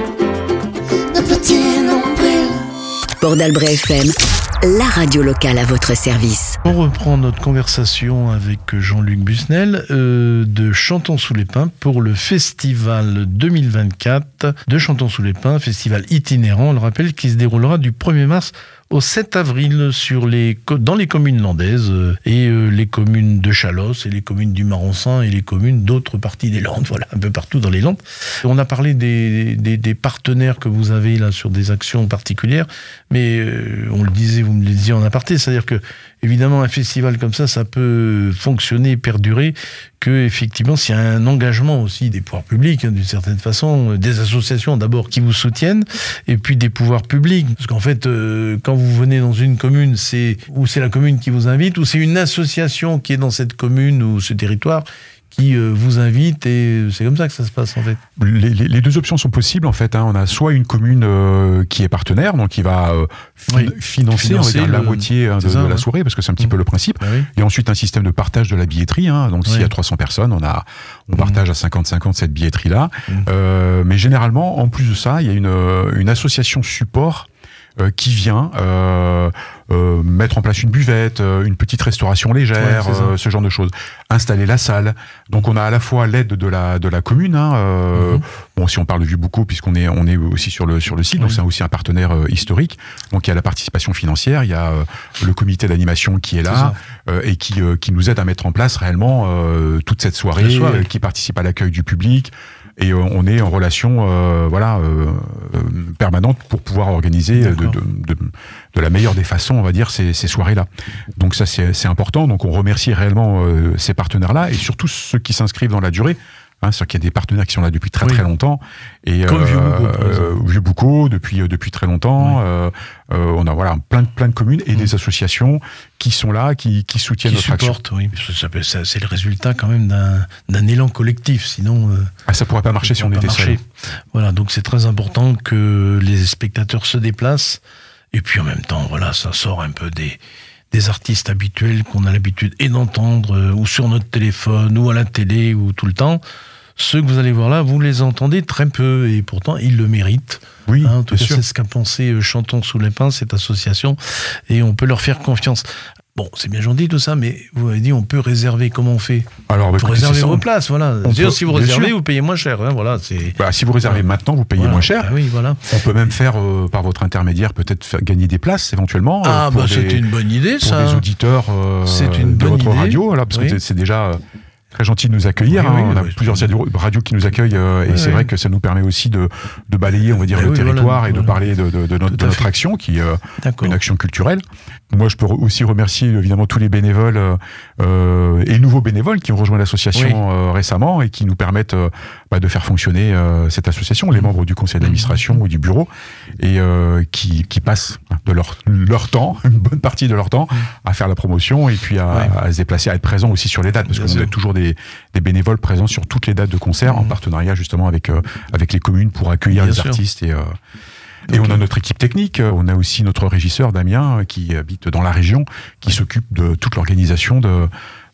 Speaker 4: noms. Nos petits nombrils.
Speaker 1: Port d'Albret F M, la radio locale à votre service.
Speaker 2: On reprend notre conversation avec Jean-Luc Busnel euh, de Chantons sous les pins pour le festival deux mille vingt-quatre de Chantons sous les pins, festival itinérant, on le rappelle, qui se déroulera du premier mars au sept avril sur les, dans les communes landaises euh, et euh, les communes de Chalosse et les communes du Marensin et les communes d'autres parties des Landes, voilà, un peu partout dans les Landes. On a parlé des, des, des partenaires que vous avez là sur des actions particulières, mais euh, on le disait, vous me le disiez en aparté, c'est-à-dire que évidemment un festival comme ça, ça peut fonctionner, perdurer, que effectivement s'il y a un engagement aussi des pouvoirs publics, hein, d'une certaine façon, des associations d'abord qui vous soutiennent, et puis des pouvoirs publics, parce qu'en fait, euh, quand vous venez dans une commune, c'est ou c'est la commune qui vous invite, ou c'est une association qui est dans cette commune ou ce territoire qui euh, vous invite, et c'est comme ça que ça se passe en fait.
Speaker 3: Les, les, les deux options sont possibles en fait. Hein. On a soit une commune euh, qui est partenaire, donc qui va euh, fi-
Speaker 2: Oui.
Speaker 3: financer,
Speaker 2: Financer
Speaker 3: on va dire, la
Speaker 2: le-
Speaker 3: moitié hein, de,
Speaker 2: c'est ça,
Speaker 3: de la
Speaker 2: ouais.
Speaker 3: soirée, parce que c'est un petit
Speaker 2: Mmh.
Speaker 3: peu le principe.
Speaker 2: Bah oui.
Speaker 3: Et ensuite un système de partage de la billetterie. Hein. Donc s'il y
Speaker 2: Oui.
Speaker 3: a trois cents personnes, on a on
Speaker 2: Mmh.
Speaker 3: partage à cinquante cinquante cette billetterie-là.
Speaker 2: Mmh.
Speaker 3: Euh, mais généralement, en plus de ça, il y a une, euh, une association support euh, qui vient euh, euh, mettre en place une buvette, euh, une petite restauration légère,
Speaker 2: Ouais, c'est ça.
Speaker 3: euh, ce genre de choses. Installer la salle. Donc on a à la fois l'aide de la de la commune. Hein, euh,
Speaker 2: Mhm.
Speaker 3: Bon, si on parle de Vubuco, puisqu'on est on est aussi sur le sur le site, donc
Speaker 2: Oui.
Speaker 3: c'est aussi un partenaire euh, historique. Donc il y a la participation financière, il y a euh, le comité d'animation qui est
Speaker 2: C'est
Speaker 3: là
Speaker 2: ça.
Speaker 3: euh, et qui euh, qui nous aide à mettre en place réellement euh, toute cette soirée,
Speaker 2: La soirée.
Speaker 3: euh, qui participe à l'accueil du public. Et euh, on est en relation, euh, voilà, euh, euh, permanente pour pouvoir organiser euh, de,
Speaker 2: D'accord.
Speaker 3: de, de, de la meilleure des façons, on va dire, ces, ces soirées-là. Donc ça, c'est, c'est important. Donc on remercie réellement euh, ces partenaires-là et surtout ceux qui s'inscrivent dans la durée. Hein, c'est-à-dire qu'il y a des partenaires qui sont là depuis très
Speaker 2: Oui.
Speaker 3: très longtemps. Et,
Speaker 2: Comme
Speaker 3: euh,
Speaker 2: Vieux-Boucau, par exemple.
Speaker 3: euh, Vieux-Boucau, depuis, euh, depuis très longtemps.
Speaker 2: Oui.
Speaker 3: Euh, euh, on a voilà, plein, de, plein de communes et
Speaker 2: Mm.
Speaker 3: des associations qui sont là, qui, qui soutiennent
Speaker 2: Qui
Speaker 3: notre action.
Speaker 2: supportent, oui. Ça, ça peut- ça, c'est le résultat quand même d'un, d'un élan collectif, sinon... euh,
Speaker 3: Ah, ça pourrait pas marcher si
Speaker 2: ça
Speaker 3: on
Speaker 2: pourrait
Speaker 3: était
Speaker 2: pas
Speaker 3: seul.
Speaker 2: marcher. Voilà, donc c'est très important que les spectateurs se déplacent. Et puis en même temps, voilà, ça sort un peu des, des artistes habituels qu'on a l'habitude et d'entendre, euh, ou sur notre téléphone, ou à la télé, ou tout le temps. Ceux que vous allez voir là, vous les entendez très peu, et pourtant ils le méritent.
Speaker 3: Oui,
Speaker 2: Hein, en tout
Speaker 3: bien
Speaker 2: cas,
Speaker 3: sûr.
Speaker 2: c'est ce qu'a pensé euh, Chantons sous les pins, cette association, et on peut leur faire confiance. Bon, c'est bien gentil tout ça, mais vous avez dit on peut réserver. Comment on fait?
Speaker 3: Alors, bah,
Speaker 2: Il faut
Speaker 3: écoutez,
Speaker 2: réserver
Speaker 3: c'est ça,
Speaker 2: vos
Speaker 3: on-
Speaker 2: places, voilà.
Speaker 3: on
Speaker 2: C'est-à-dire,
Speaker 3: peut-
Speaker 2: si vous
Speaker 3: bien
Speaker 2: réservez,
Speaker 3: sûr.
Speaker 2: vous payez moins cher. Hein, voilà, c'est.
Speaker 3: Bah, si vous réservez maintenant, vous payez
Speaker 2: Voilà.
Speaker 3: moins cher.
Speaker 2: Ah oui, voilà.
Speaker 3: On peut même faire, euh, par votre intermédiaire, peut-être faire gagner des places éventuellement. euh,
Speaker 2: Ah,
Speaker 3: pour
Speaker 2: bah
Speaker 3: des,
Speaker 2: c'est une bonne idée,
Speaker 3: pour
Speaker 2: ça.
Speaker 3: des auditeurs euh,
Speaker 2: C'est une
Speaker 3: de
Speaker 2: bonne
Speaker 3: votre
Speaker 2: idée.
Speaker 3: radio, voilà, parce
Speaker 2: Oui.
Speaker 3: que c'est déjà euh, très gentil de nous accueillir.
Speaker 2: Oui,
Speaker 3: hein.
Speaker 2: oui,
Speaker 3: on a
Speaker 2: oui,
Speaker 3: plusieurs
Speaker 2: c'est-
Speaker 3: radios qui nous accueillent euh, et
Speaker 2: Oui,
Speaker 3: c'est
Speaker 2: oui.
Speaker 3: vrai que ça nous permet aussi de, de balayer, on va dire,
Speaker 2: Ben
Speaker 3: le
Speaker 2: oui,
Speaker 3: territoire
Speaker 2: voilà,
Speaker 3: et de
Speaker 2: voilà.
Speaker 3: parler de, de- de notre,
Speaker 2: Tout
Speaker 3: de
Speaker 2: à
Speaker 3: notre
Speaker 2: fait.
Speaker 3: action qui est euh,
Speaker 2: D'accord.
Speaker 3: une action culturelle. Moi, je peux aussi remercier évidemment tous les bénévoles euh, euh, et nouveaux bénévoles qui ont rejoint l'association
Speaker 2: Oui.
Speaker 3: euh, récemment et qui nous permettent euh, bah, de faire fonctionner euh, cette association, les membres du conseil d'administration ou du bureau, et euh, qui, qui passent de leur, leur temps, une bonne partie de leur temps, à faire la promotion et puis à,
Speaker 2: Ouais.
Speaker 3: à se déplacer, à être présent aussi sur les dates, parce
Speaker 2: Bien
Speaker 3: qu'on
Speaker 2: sûr.
Speaker 3: a toujours des, des bénévoles présents sur toutes les dates de concert, en
Speaker 2: Mhm.
Speaker 3: partenariat justement avec, euh, avec les communes pour accueillir
Speaker 2: Bien
Speaker 3: les
Speaker 2: sûr.
Speaker 3: artistes et... Euh, et
Speaker 2: Ok.
Speaker 3: on a notre équipe technique, on a aussi notre régisseur Damien qui habite dans la région, qui s'occupe de toute l'organisation de,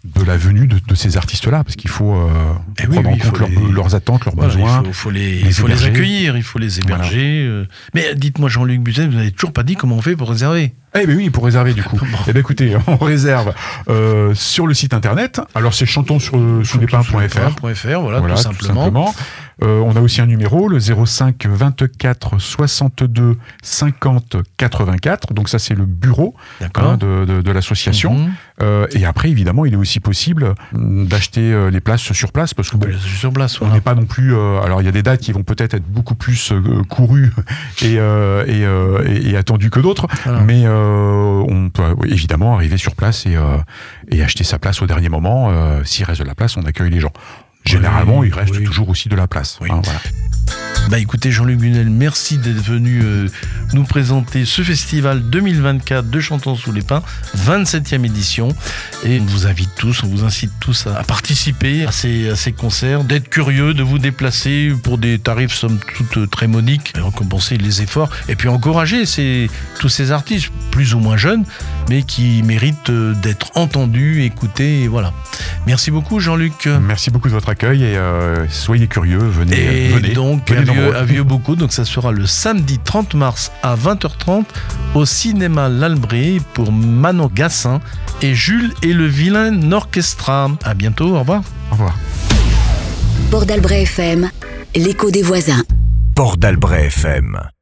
Speaker 3: de la venue de, de ces artistes-là, parce qu'il faut euh,
Speaker 2: Eh oui,
Speaker 3: prendre
Speaker 2: oui,
Speaker 3: en compte
Speaker 2: faut
Speaker 3: leur,
Speaker 2: les-
Speaker 3: leurs attentes, leurs
Speaker 2: Voilà,
Speaker 3: besoins.
Speaker 2: il faut, faut les,
Speaker 3: les
Speaker 2: il faut les
Speaker 3: héberger.
Speaker 2: accueillir, il faut les héberger. euh. Mais dites-moi, Jean-Luc Buzet, vous n'avez toujours pas dit comment on fait pour réserver.
Speaker 3: Eh bien oui, pour réserver du coup.
Speaker 2: Bon.
Speaker 3: Eh bien écoutez, on réserve euh, sur le site internet. Alors c'est chantons sur sous les pins point f r.
Speaker 2: .fr, voilà,
Speaker 3: Voilà,
Speaker 2: tout simplement.
Speaker 3: Euh, on a aussi un numéro, le zéro cinq vingt-quatre soixante-deux cinquante quatre-vingt-quatre. Donc ça, c'est le bureau
Speaker 2: D'accord.
Speaker 3: hein, de, de, de l'association.
Speaker 2: Mhm.
Speaker 3: Euh, et après, évidemment, il est aussi possible hum, d'acheter euh, les places sur place parce que bon,
Speaker 2: Je suis sur place,
Speaker 3: on
Speaker 2: voilà.
Speaker 3: n'est pas non plus. euh, alors, il y a des dates qui vont peut-être être beaucoup plus euh, courues et, euh, et, euh, et, et attendues que d'autres,
Speaker 2: Voilà.
Speaker 3: mais euh, on peut euh, évidemment arriver sur place et, euh, et acheter sa place au dernier moment. Euh, S'il reste de la place, on accueille les gens. Généralement,
Speaker 2: Oui,
Speaker 3: il reste
Speaker 2: oui.
Speaker 3: toujours aussi de la place.
Speaker 2: Oui.
Speaker 3: hein, voilà.
Speaker 2: Bah écoutez, Jean-Luc Bunel, merci d'être venu euh, nous présenter ce festival deux mille vingt-quatre de Chantons sous les pins, vingt-septième édition. Et on vous invite tous, on vous incite tous à, à participer à ces, à ces concerts, d'être curieux, de vous déplacer pour des tarifs somme toute euh, très modiques, et récompenser les efforts, et puis encourager ces, tous ces artistes, plus ou moins jeunes, mais qui méritent euh, d'être entendus, écoutés, et voilà. Merci beaucoup Jean-Luc.
Speaker 3: Merci beaucoup de votre accueil et euh, soyez curieux, venez.
Speaker 2: Et
Speaker 3: venez
Speaker 2: donc,
Speaker 3: venez
Speaker 2: à Vieux,
Speaker 3: nombreux.
Speaker 2: à Vieux beaucoup, donc ça sera le samedi trente mars à vingt heures trente au cinéma L'Albret pour Manon Gassin et Jules et le Vilain Orchestra. À bientôt, au revoir.
Speaker 3: Au revoir.
Speaker 1: Port d'Albret F M, l'écho des voisins.
Speaker 7: Port d'Albret F M.